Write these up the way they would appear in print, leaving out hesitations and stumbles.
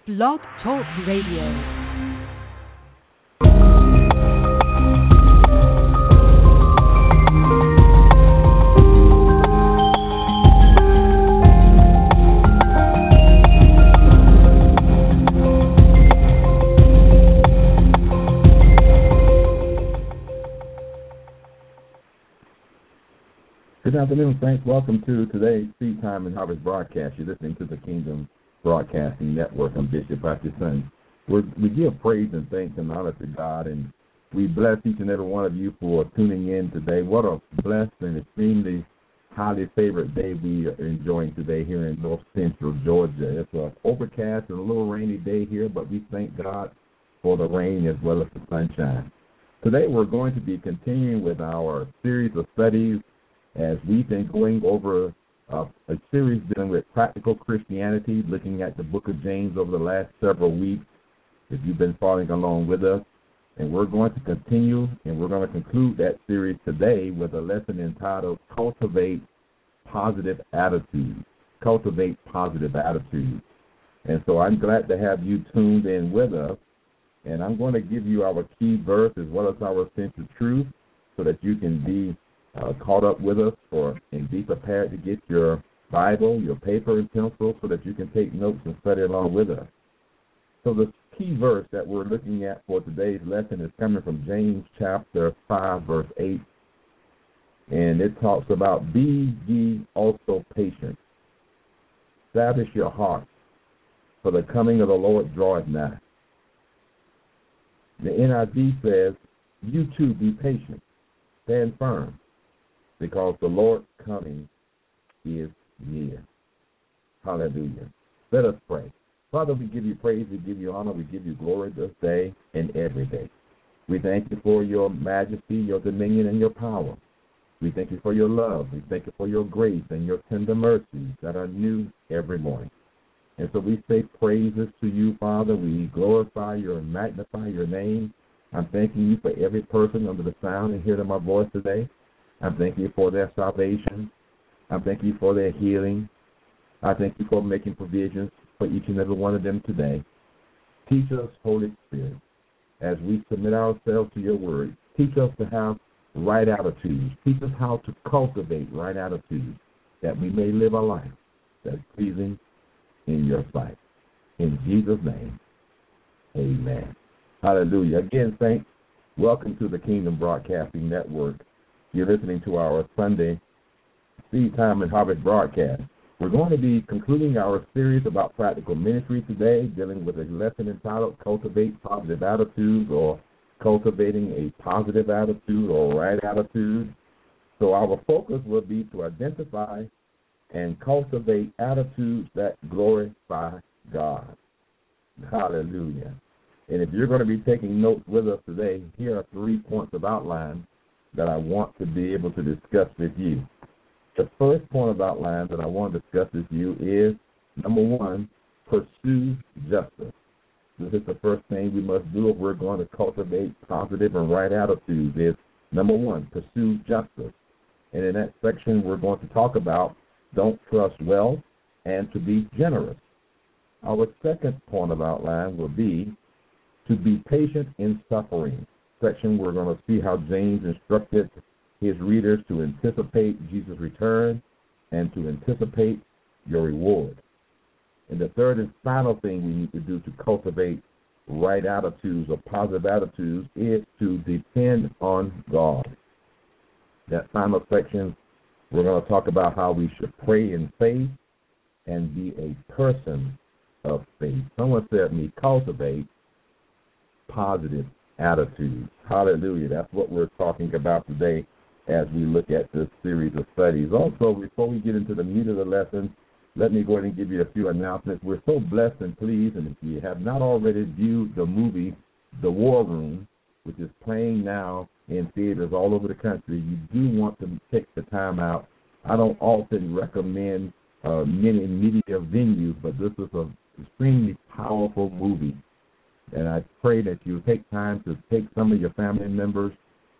Blog Talk Radio. Good afternoon, Saints. Welcome to today's Seed Time and Harvest broadcast. You're listening to the Kingdom Broadcasting Network. I'm Bishop Pastor Son. We give praise and thanks and honor to God, and we bless each and every one of you for tuning in today. What a blessed and extremely highly favored day we are enjoying today here in North Central Georgia. It's an overcast and a little rainy day here, but we thank God for the rain as well as the sunshine. Today we're going to be continuing with our series of studies as we've been going over a series dealing with practical Christianity, looking at the book of James over the last several weeks, if you've been following along with us. And we're going to continue, and we're going to conclude that series today with a lesson entitled Cultivate Positive Attitudes. Cultivate Positive Attitudes. And so I'm glad to have you tuned in with us, and I'm going to give you our key verse as well as our essential truth so that you can be caught up with us and be prepared to get your Bible, your paper and pencil so that you can take notes and study along with us. So the key verse that we're looking at for today's lesson is coming from James chapter 5, verse 8. And it talks about, be ye also patient. Establish your heart, for the coming of the Lord draweth nigh. The NIV says, you too be patient, stand firm, because the Lord's coming is near. Hallelujah. Let us pray. Father, we give you praise, we give you honor, we give you glory this day and every day. We thank you for your majesty, your dominion, and your power. We thank you for your love. We thank you for your grace and your tender mercies that are new every morning. And so we say praises to you, Father. We glorify you and magnify your name. I'm thanking you for every person under the sound and hearing my voice today. I'm thanking you for their salvation. I'm thanking you for their healing. I thank you for making provisions for each and every one of them today. Teach us, Holy Spirit, as we submit ourselves to your word. Teach us to have right attitudes. Teach us how to cultivate right attitudes, that we may live a life that's pleasing in your sight. In Jesus' name, amen. Hallelujah. Again, saints, welcome to the Kingdom Broadcasting Network. You're listening to our Sunday Seed Time and Harvest broadcast. We're going to be concluding our series about practical ministry today, dealing with a lesson entitled Cultivate Positive Attitudes, or Cultivating a Positive Attitude or Right Attitude. So our focus will be to identify and cultivate attitudes that glorify God. Hallelujah. And if you're going to be taking notes with us today, here are 3 points of outline that I want to be able to discuss with you. The first point of outline that I want to discuss with you is, number one, pursue justice. This is the first thing we must do if we're going to cultivate positive and right attitudes is, number one, pursue justice. And in that section, we're going to talk about don't trust wealth and to be generous. Our second point of outline will be to be patient in suffering. Section, we're going to see how James instructed his readers to anticipate Jesus' return and to anticipate your reward. And the third and final thing we need to do to cultivate right attitudes or positive attitudes is to depend on God. That final section, we're going to talk about how we should pray in faith and be a person of faith. Someone said me, cultivate positive attitudes. Hallelujah. That's what we're talking about today as we look at this series of studies. Also, before we get into the meat of the lesson, let me go ahead and give you a few announcements. We're so blessed and pleased, and if you have not already viewed the movie The War Room, which is playing now in theaters all over the country, you do want to take the time out. I don't often recommend many media venues, but this is an extremely powerful movie. And I pray that you take time to take some of your family members,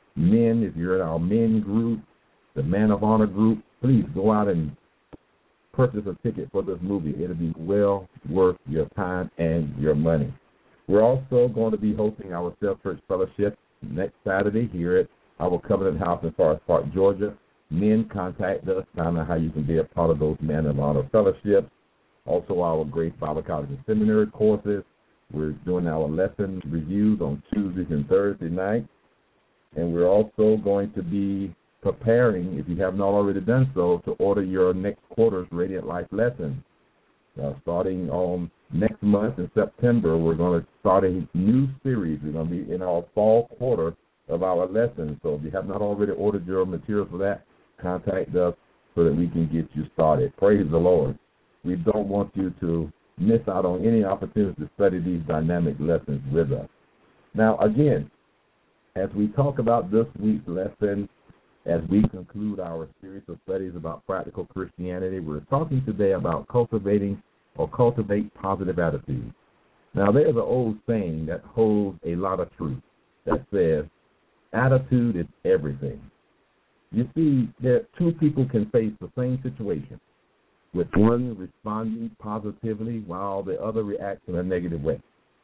men, if you're in our men group, the Man of Honor group, please go out and purchase a ticket for this movie. It'll be well worth your time and your money. We're also going to be hosting our Self-Church Fellowship next Saturday here at our Covenant House in Forest Park, Georgia. Men, contact us, find out how you can be a part of those Men of Honor fellowships. Also, our Grace Bible College and Seminary courses. We're doing our lesson reviews on Tuesdays and Thursday nights. And we're also going to be preparing, if you have not already done so, to order your next quarter's Radiant Life lesson. Starting on next month in September, we're going to start a new series. We're going to be in our fall quarter of our lessons. So if you have not already ordered your materials for that, contact us so that we can get you started. Praise the Lord. We don't want you to miss out on any opportunity to study these dynamic lessons with us. Now, again, as we talk about this week's lesson, as we conclude our series of studies about practical Christianity, we're talking today about cultivate positive attitudes. Now, there's an old saying that holds a lot of truth that says, attitude is everything. You see, two people can face the same situation, with one responding positively while the other reacts in a negative way.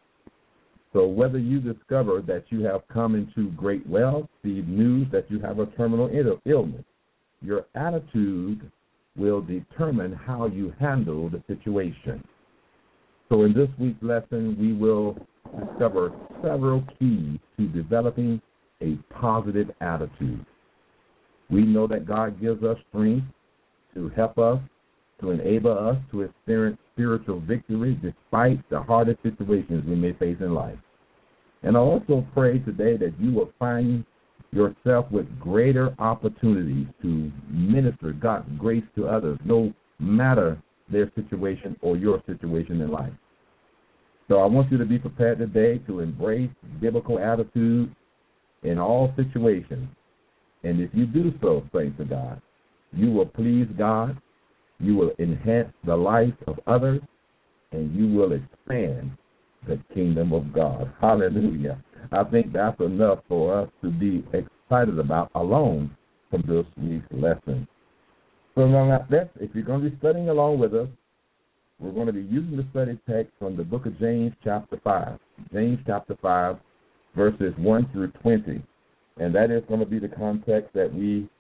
So whether you discover that you have come into great wealth, the news that you have a terminal illness, your attitude will determine how you handle the situation. So in this week's lesson, we will discover several keys to developing a positive attitude. We know that God gives us strength to help us, to enable us to experience spiritual victory despite the hardest situations we may face in life. And I also pray today that you will find yourself with greater opportunities to minister God's grace to others, no matter their situation or your situation in life. So I want you to be prepared today to embrace biblical attitudes in all situations. And if you do so, thanks to God, you will please God, you will enhance the life of others, and you will expand the kingdom of God. Hallelujah. I think that's enough for us to be excited about alone from this week's lesson. So now, if you're going to be studying along with us, we're going to be using the study text from the book of James chapter 5. James chapter 5, verses 1 through 20. And that is going to be the context that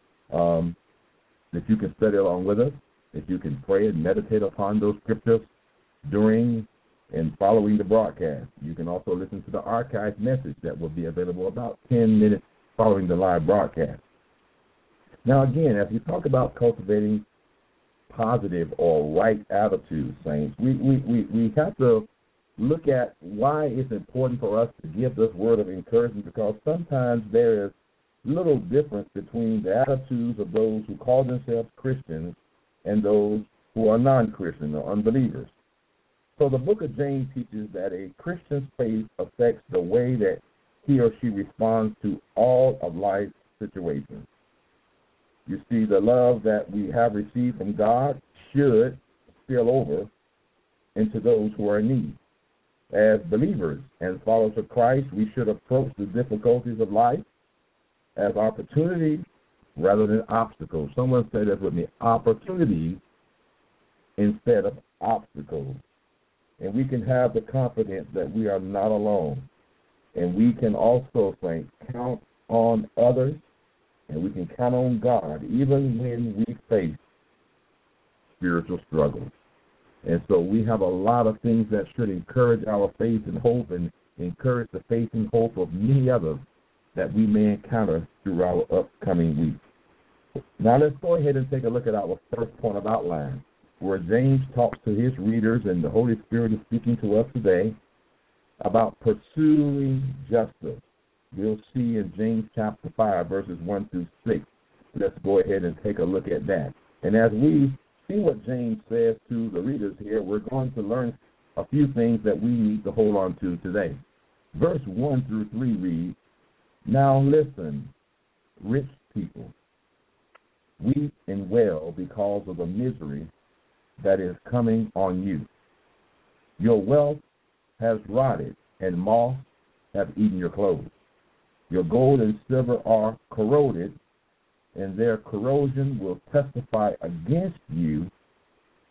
that you can study along with us, that you can pray and meditate upon those scriptures during and following the broadcast. You can also listen to the archived message that will be available about 10 minutes following the live broadcast. Now, again, as we talk about cultivating positive or right attitudes, saints, we have to look at why it's important for us to give this word of encouragement, because sometimes there is little difference between the attitudes of those who call themselves Christians and those who are non-Christian or unbelievers. So the book of James teaches that a Christian's faith affects the way that he or she responds to all of life's situations. You see, the love that we have received from God should spill over into those who are in need. As believers and followers of Christ, we should approach the difficulties of life as opportunities rather than obstacles. Someone said that with me, opportunities instead of obstacles. And we can have the confidence that we are not alone. And we can also count on others, and we can count on God even when we face spiritual struggles. And so we have a lot of things that should encourage our faith and hope, and encourage the faith and hope of many others that we may encounter through our upcoming week. Now let's go ahead and take a look at our first point of outline, where James talks to his readers, and the Holy Spirit is speaking to us today about pursuing justice. We'll see in James chapter 5, verses 1 through 6. Let's go ahead and take a look at that. And as we see what James says to the readers here, we're going to learn a few things that we need to hold on to today. Verse 1 through 3 reads, "Now listen, rich people, weep and wail because of the misery that is coming on you. Your wealth has rotted, and moths have eaten your clothes. Your gold and silver are corroded, and their corrosion will testify against you,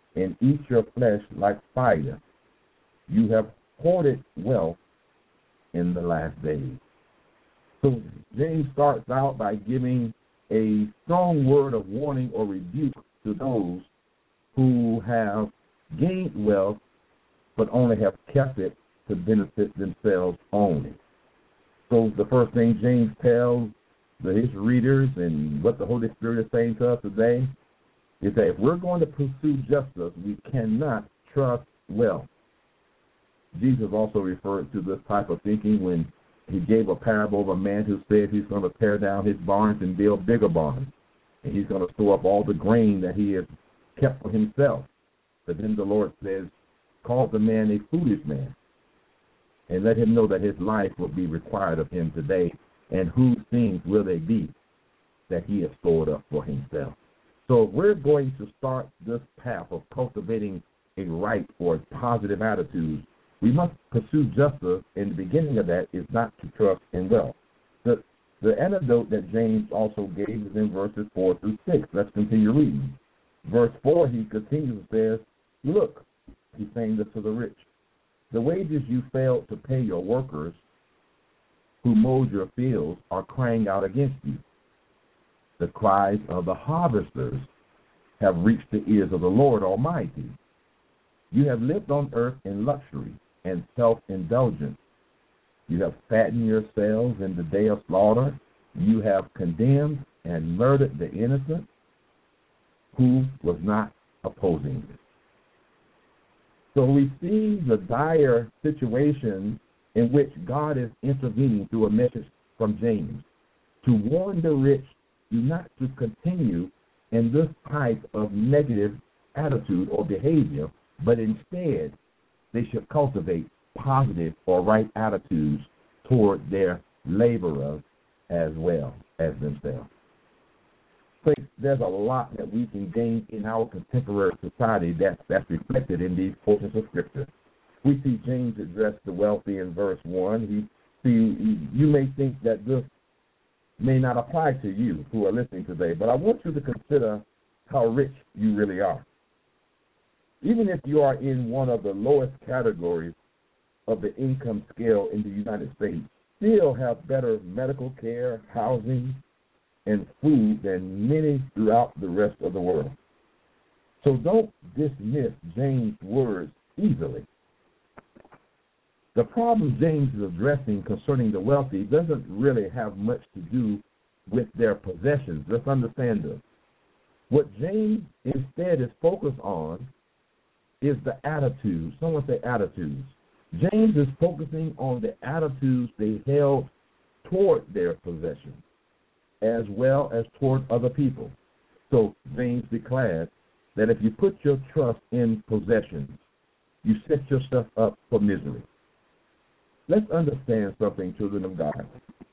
and eat your flesh like fire. You have hoarded wealth in the last days. So James starts out by giving a strong word of warning or rebuke to those who have gained wealth but only have kept it to benefit themselves only. So the first thing James tells his readers and what the Holy Spirit is saying to us today is that if we're going to pursue justice, we cannot trust wealth. Jesus also referred to this type of thinking when he gave a parable of a man who said he's going to tear down his barns and build bigger barns, and he's going to store up all the grain that he has kept for himself. But then the Lord says, call the man a foolish man, and let him know that his life will be required of him today, and whose things will they be that he has stored up for himself. So if we're going to start this path of cultivating a right or a positive attitude, we must pursue justice, and the beginning of that is not to trust in wealth. The antidote that James also gave is in verses 4 through 6. Let's continue reading. Verse 4, he continues and says, look, he's saying this to the rich, the wages you failed to pay your workers who mowed your fields are crying out against you. The cries of the harvesters have reached the ears of the Lord Almighty. You have lived on earth in luxury and self-indulgence. You have fattened yourselves in the day of slaughter. You have condemned and murdered the innocent who was not opposing it. So we see the dire situation in which God is intervening through a message from James to warn the rich not to continue in this type of negative attitude or behavior, but instead they should cultivate positive or right attitudes toward their laborers as well as themselves. So there's a lot that we can gain in our contemporary society that's reflected in these portions of Scripture. We see James address the wealthy in verse 1. You may think that this may not apply to you who are listening today, but I want you to consider how rich you really are. Even if you are in one of the lowest categories of the income scale in the United States, still have better medical care, housing, and food than many throughout the rest of the world. So don't dismiss James' words easily. The problem James is addressing concerning the wealthy doesn't really have much to do with their possessions. Let's understand this. What James instead is focused on is the attitude. Someone say attitudes. James is focusing on the attitudes they held toward their possessions as well as toward other people. So James declares that if you put your trust in possessions, you set yourself up for misery. Let's understand something, children of God.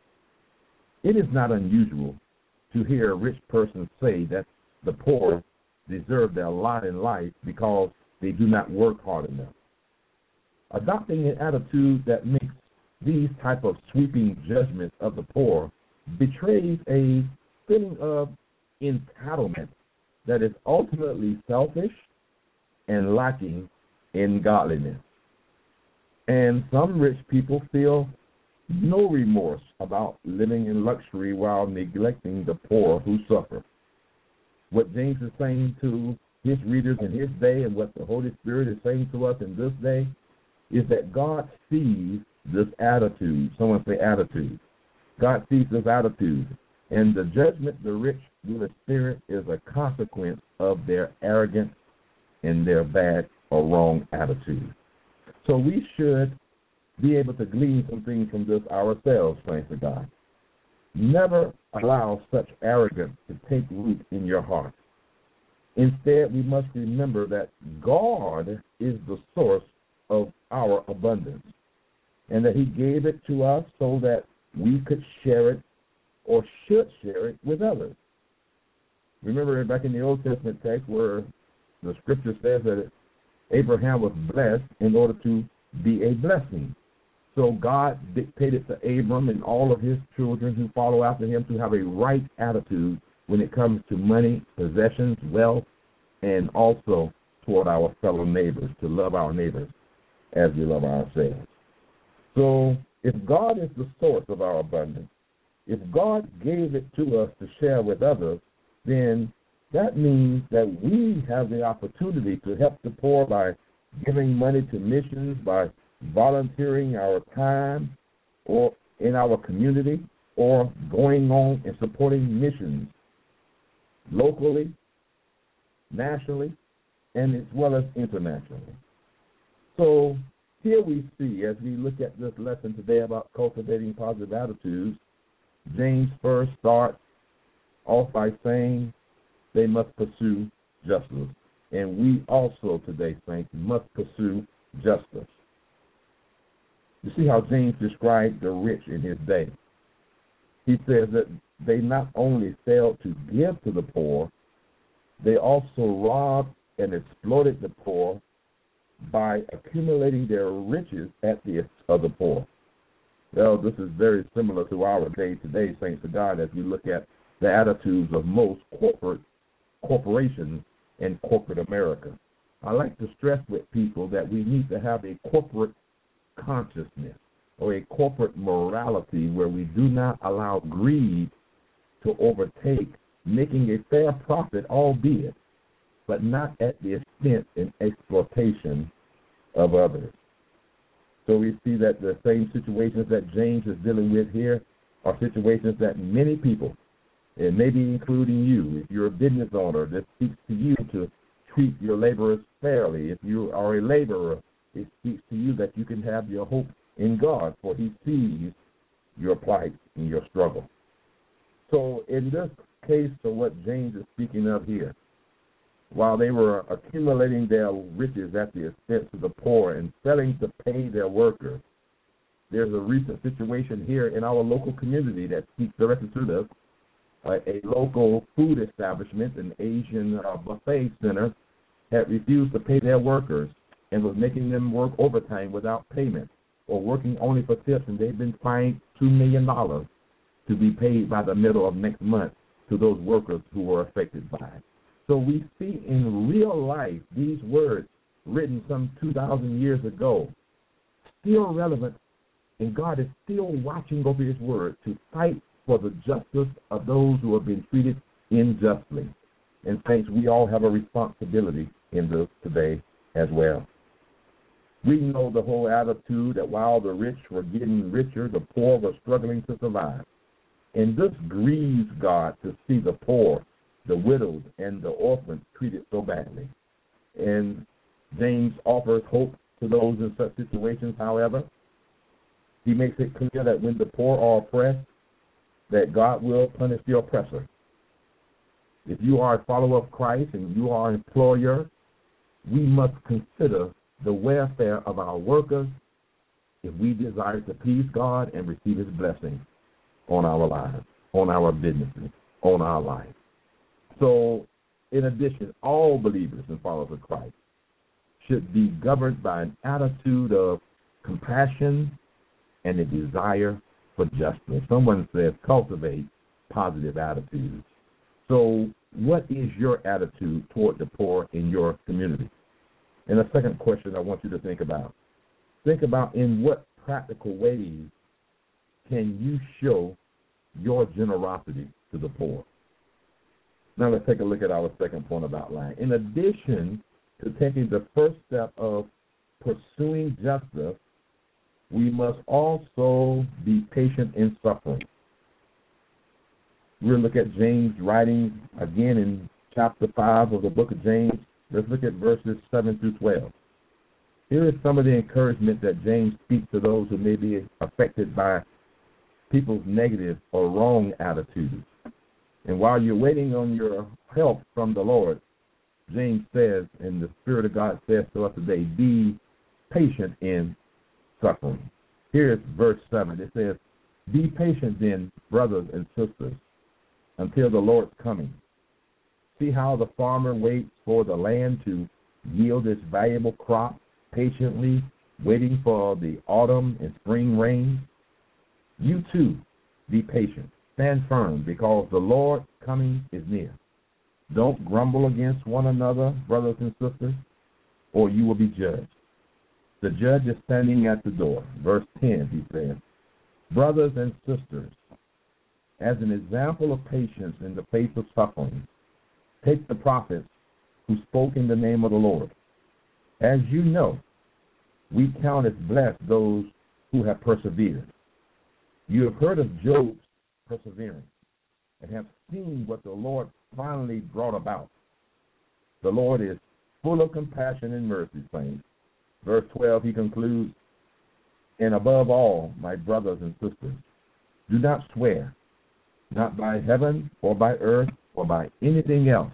It is not unusual to hear a rich person say that the poor deserve their lot in life because they do not work hard enough. Adopting an attitude that makes these type of sweeping judgments of the poor betrays a feeling of entitlement that is ultimately selfish and lacking in godliness. And some rich people feel no remorse about living in luxury while neglecting the poor who suffer. What James is saying to his readers in his day and what the Holy Spirit is saying to us in this day is that God sees this attitude. Someone say attitude. God sees this attitude, and the judgment the rich will experience is a consequence of their arrogance and their bad or wrong attitude. So we should be able to glean some things from this ourselves, thanks to God. Never allow such arrogance to take root in your heart. Instead, we must remember that God is the source of our abundance, and that He gave it to us so that we could share it or should share it with others. Remember back in the Old Testament text where the Scripture says that Abraham was blessed in order to be a blessing. So God dictated to Abram and all of his children who follow after him to have a right attitude when it comes to money, possessions, wealth, and also toward our fellow neighbors, to love our neighbors as we love ourselves. So if God is the source of our abundance, if God gave it to us to share with others, then that means that we have the opportunity to help the poor by giving money to missions, by volunteering our time or in our community, or going on and supporting missions locally, nationally, and as well as internationally. So here we see, as we look at this lesson today about cultivating positive attitudes, James first starts off by saying they must pursue justice. And we also today, saints, must pursue justice. You see how James described the rich in his day. He says that they not only failed to give to the poor, they also robbed and exploited the poor by accumulating their riches at the expense of the poor. Well, this is very similar to our day today, saints of God, as we look at the attitudes of most corporations in corporate America. I like to stress with people that we need to have a corporate consciousness or a corporate morality where we do not allow greed to overtake, making a fair profit, albeit, but not at the expense and exploitation of others. So we see that the same situations that James is dealing with here are situations that many people, and maybe including you, if you're a business owner, that speaks to you to treat your laborers fairly. If you are a laborer, it speaks to you that you can have your hope in God, for he sees your plight and your struggle. So in this case of what James is speaking of here, while they were accumulating their riches at the expense of the poor and selling to pay their workers, there's a recent situation here in our local community that speaks directly to this. A local food establishment, an Asian buffet center, had refused to pay their workers and was making them work overtime without payment or working only for tips, and they've been fined $2 million to be paid by the middle of next month to those workers who were affected by it. So we see in real life these words written some 2,000 years ago still relevant, and God is still watching over his word to fight for the justice of those who have been treated unjustly. And thanks, we all have a responsibility in this today as well. We know the whole attitude that while the rich were getting richer, the poor were struggling to survive. And this grieves God to see the poor, the widows, and the orphans treated so badly. And James offers hope to those in such situations, however. He makes it clear that when the poor are oppressed, that God will punish the oppressor. If you are a follower of Christ and you are an employer, we must consider the welfare of our workers if we desire to please God and receive his blessing on our lives, on our businesses, on our life. So, in addition, all believers and followers of Christ should be governed by an attitude of compassion and a desire for justice. Someone says cultivate positive attitudes. So what is your attitude toward the poor in your community? And a second question I want you to think about. Think about in what practical ways can you show your generosity to the poor? Now let's take a look at our second point of outline. In addition to taking the first step of pursuing justice, we must also be patient in suffering. We'll look at James' writings again in chapter 5 of the book of James. Let's look at verses 7 through 12. Here is some of the encouragement that James speaks to those who may be affected by people's negative or wrong attitudes. And while you're waiting on your help from the Lord, James says, and the Spirit of God says to us today, be patient in suffering. Here's verse 7. It says, be patient then, brothers and sisters, until the Lord's coming. See how the farmer waits for the land to yield its valuable crop, patiently waiting for the autumn and spring rain. You too, be patient. Stand firm, because the Lord's coming is near. Don't grumble against one another, brothers and sisters, or you will be judged. The judge is standing at the door. Verse 10, he says, brothers and sisters, as an example of patience in the face of suffering, take the prophets who spoke in the name of the Lord. As you know, we count as blessed those who have persevered. You have heard of Job's perseverance and have seen what the Lord finally brought about. The Lord is full of compassion and mercy, saints. Verse 12, he concludes, and above all, my brothers and sisters, do not swear, not by heaven or by earth or by anything else.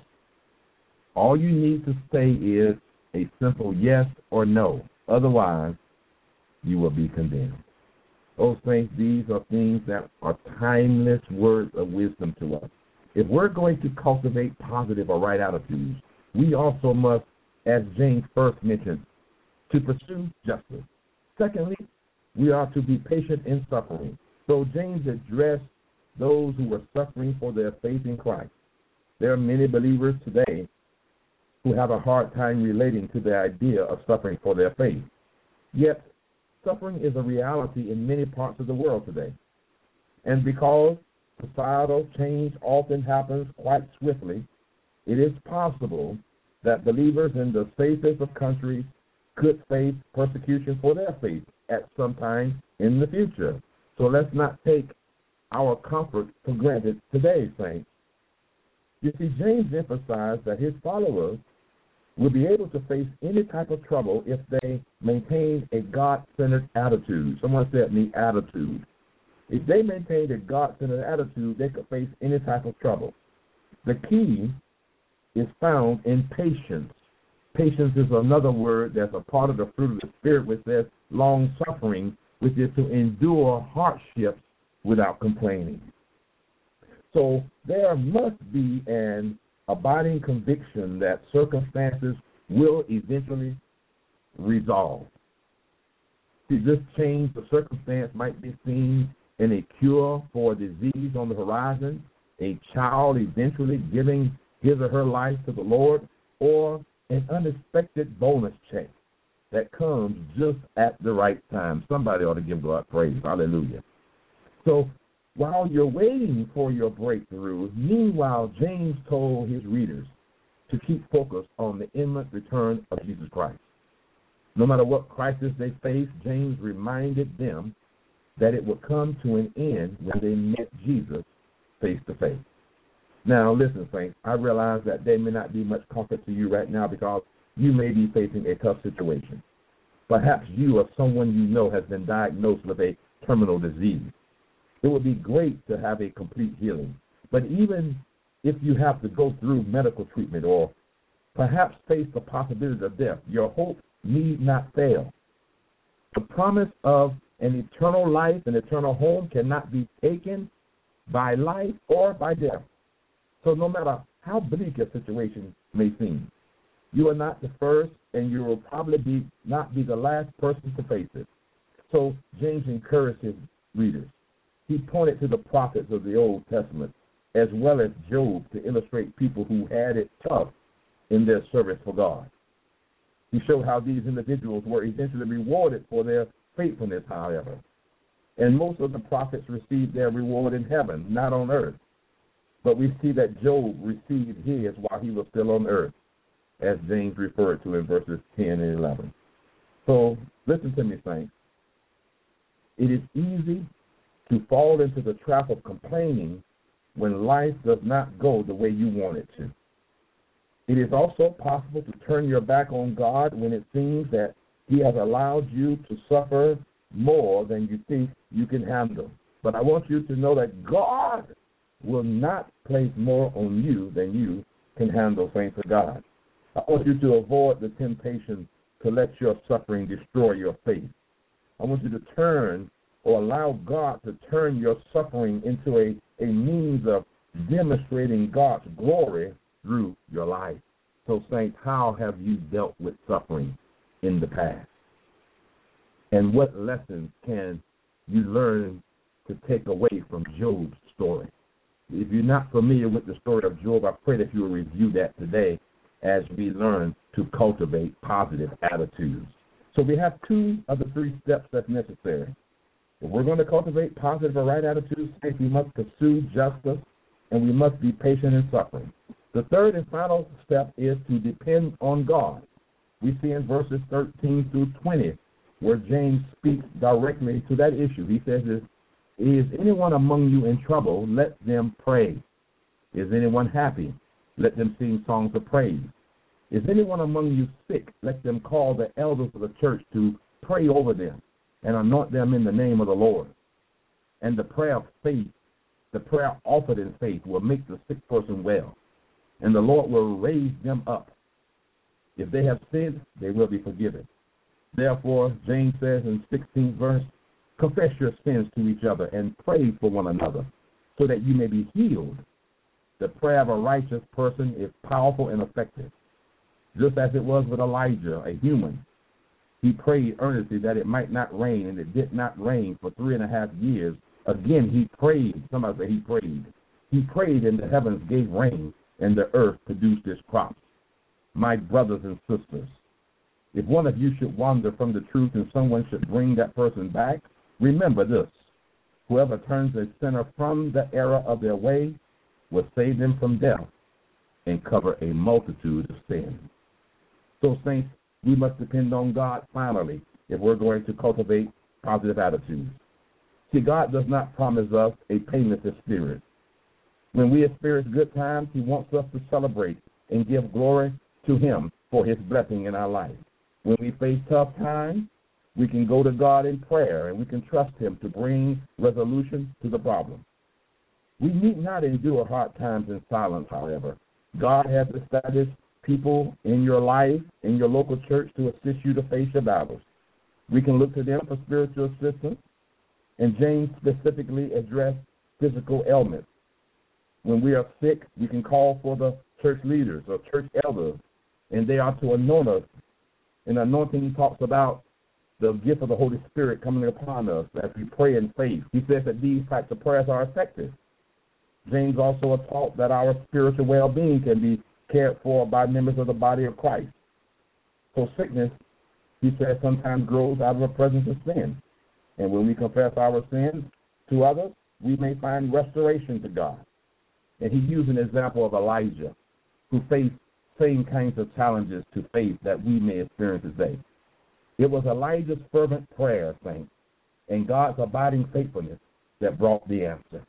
All you need to say is a simple yes or no. Otherwise, you will be condemned. Oh, saints, these are things that are timeless words of wisdom to us. If we're going to cultivate positive or right attitudes, we also must, as James first mentioned, to pursue justice. Secondly, we are to be patient in suffering. So James addressed those who were suffering for their faith in Christ. There are many believers today who have a hard time relating to the idea of suffering for their faith. Yet, suffering is a reality in many parts of the world today. And because societal change often happens quite swiftly, it is possible that believers in the safest of countries could face persecution for their faith at some time in the future. So let's not take our comfort for granted today, saints. You see, James emphasized that his followers will be able to face any type of trouble if they maintain a God-centered attitude. Someone said me, attitude. If they maintained a God-centered attitude, they could face any type of trouble. The key is found in patience. Patience is another word that's a part of the fruit of the Spirit, which says long-suffering, which is to endure hardships without complaining. So there must be an abiding conviction that circumstances will eventually resolve. See, this change of circumstance might be seen in a cure for a disease on the horizon, a child eventually giving his or her life to the Lord, or an unexpected bonus check that comes just at the right time. Somebody ought to give God praise. Hallelujah. So while you're waiting for your breakthrough, meanwhile, James told his readers to keep focused on the imminent return of Jesus Christ. No matter what crisis they faced, James reminded them that it would come to an end when they met Jesus face to face. Now, listen, saints, I realize that there may not be much comfort to you right now because you may be facing a tough situation. Perhaps you or someone you know has been diagnosed with a terminal disease. It would be great to have a complete healing. But even if you have to go through medical treatment or perhaps face the possibility of death, your hope need not fail. The promise of an eternal life, an eternal home, cannot be taken by life or by death. So no matter how bleak a situation may seem, you are not the first, and you will probably not be the last person to face it. So James encouraged his readers. He pointed to the prophets of the Old Testament as well as Job to illustrate people who had it tough in their service for God. He showed how these individuals were eventually rewarded for their faithfulness, however. And most of the prophets received their reward in heaven, not on earth. But we see that Job received his while he was still on earth, as James referred to in verses 10 and 11. So listen to me, saints. It is easy to fall into the trap of complaining when life does not go the way you want it to. It is also possible to turn your back on God when it seems that He has allowed you to suffer more than you think you can handle. But I want you to know that God will not place more on you than you can handle, saints of God. I want you to avoid the temptation to let your suffering destroy your faith. I want you to turn or allow God to turn your suffering into a means of demonstrating God's glory through your life. So, saints, how have you dealt with suffering in the past? And what lessons can you learn to take away from Job's story? If you're not familiar with the story of Job, I pray that you will review that today as we learn to cultivate positive attitudes. So we have two of the three steps that's necessary. If we're going to cultivate positive or right attitudes, we must pursue justice and we must be patient in suffering. The third and final step is to depend on God. We see in verses 13 through 20 where James speaks directly to that issue. He says, is anyone among you in trouble? Let them pray. Is anyone happy? Let them sing songs of praise. Is anyone among you sick? Let them call the elders of the church to pray over them and anoint them in the name of the Lord. And the prayer of faith, the prayer offered in faith, will make the sick person well, and the Lord will raise them up. If they have sinned, they will be forgiven. Therefore, James says in 16th verse, confess your sins to each other and pray for one another so that you may be healed. The prayer of a righteous person is powerful and effective. Just as it was with Elijah, a human, he prayed earnestly that it might not rain, and it did not rain for 3.5 years. Again, he prayed. Somebody say he prayed. He prayed, and the heavens gave rain, and the earth produced its crops. My brothers and sisters, if one of you should wander from the truth and someone should bring that person back, remember this. Whoever turns a sinner from the error of their way will save them from death and cover a multitude of sins. So, saints, we must depend on God finally if we're going to cultivate positive attitudes. See, God does not promise us a painless experience. When we experience good times, he wants us to celebrate and give glory to him for his blessing in our life. When we face tough times, we can go to God in prayer and we can trust him to bring resolution to the problem. We need not endure hard times in silence, however. God has established people in your life, in your local church, to assist you to face your battles. We can look to them for spiritual assistance, and James specifically addressed physical ailments. When we are sick, we can call for the church leaders or church elders, and they are to anoint us. And anointing talks about the gift of the Holy Spirit coming upon us as we pray in faith. He says that these types of prayers are effective. James also taught that our spiritual well-being can be cared for by members of the body of Christ. So sickness, he says, sometimes grows out of the presence of sin. And when we confess our sins to others, we may find restoration to God. And he used an example of Elijah, who faced same kinds of challenges to faith that we may experience today. It was Elijah's fervent prayer, saints, and God's abiding faithfulness that brought the answer.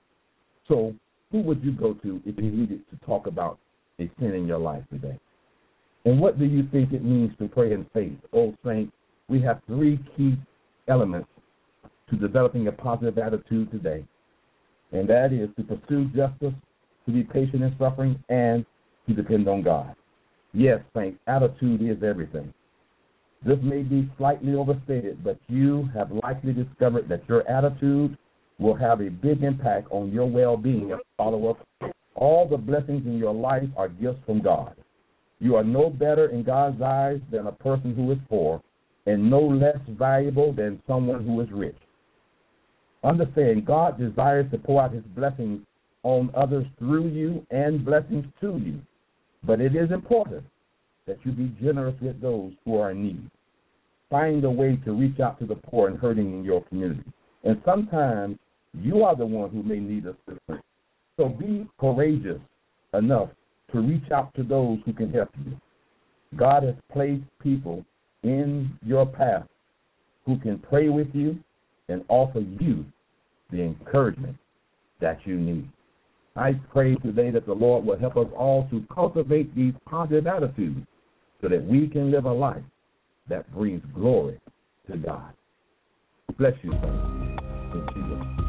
So who would you go to if you needed to talk about a sin in your life today? And what do you think it means to pray in faith? Oh, saints, we have 3 key elements to developing a positive attitude today, and that is to pursue justice, to be patient in suffering, and to depend on God. Yes, saints, attitude is everything. This may be slightly overstated, but you have likely discovered that your attitude will have a big impact on your well-being as a follower of Christ. All the blessings in your life are gifts from God. You are no better in God's eyes than a person who is poor, and no less valuable than someone who is rich. Understand, God desires to pour out his blessings on others through you and blessings to you. But it is important that you be generous with those who are in need. Find a way to reach out to the poor and hurting in your community. And sometimes you are the one who may need assistance. So be courageous enough to reach out to those who can help you. God has placed people in your path who can pray with you and offer you the encouragement that you need. I pray today that the Lord will help us all to cultivate these positive attitudes so that we can live a life that brings glory to God. Bless you, son. In Jesus' name.